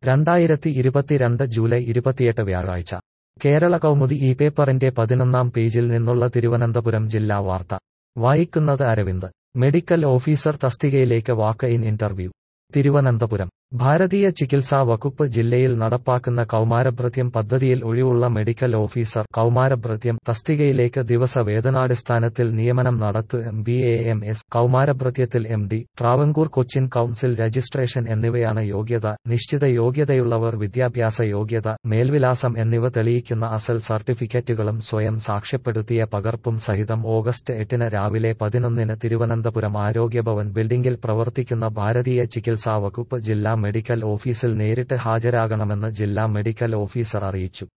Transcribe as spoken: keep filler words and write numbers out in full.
രണ്ടായിരത്തി ഇരുപത്തിരണ്ട് ജൂലൈ ഇരുപത്തിയെട്ട് വ്യാഴാഴ്ച കേരള കൗമുദി ഈ പേപ്പറിന്റെ പതിനൊന്നാം പേജിൽ നിന്നുള്ള തിരുവനന്തപുരം ജില്ലാ വാർത്ത വായിക്കുന്നത് അരവിന്ദ്. മെഡിക്കൽ ഓഫീസർ തസ്തികയിലേക്ക് വാക്ക് ഇൻ ഇന്റർവ്യൂ. തിരുവനന്തപുരം ഭാരതീയ ചികിത്സാ വകുപ്പ് ജില്ലയിൽ നടപ്പാക്കുന്ന കൗമാരഭൃത്യം പദ്ധതിയിൽ ഒഴിവുള്ള മെഡിക്കൽ ഓഫീസർ കൗമാരഭൃത്യം തസ്തികയിലേക്ക് ദിവസ വേതനാടിസ്ഥാനത്തിൽ നിയമനം നടത്തു M B A M S കൗമാരഭൃത്യത്തിൽ M D Travancore Cochin council registration എന്നിവയാണ് യോഗ്യത. നിശ്ചിത യോഗ്യതയുള്ളവർ വിദ്യാഭ്യാസ യോഗ്യത, മേൽവിലാസം എന്നിവ തെളിയിക്കുന്ന അസൽ സർട്ടിഫിക്കറ്റുകളും സ്വയം സാക്ഷ്യപ്പെടുത്തിയ പകർപ്പും സഹിതം ഓഗസ്റ്റ് എട്ടിന് രാവിലെ പതിനൊന്നിന് തിരുവനന്തപുരം ആരോഗ്യഭവൻ ബിൽഡിംഗിൽ പ്രവർത്തിക്കുന്ന ഭാരതീയ ചികിത്സാ വകുപ്പ് ജില്ലാ മെഡിക്കൽ ഓഫീസിൽ നേരിട്ട് ഹാജരാകണമെന്ന് ജില്ലാ മെഡിക്കൽ ഓഫീസർ അറിയിച്ചു.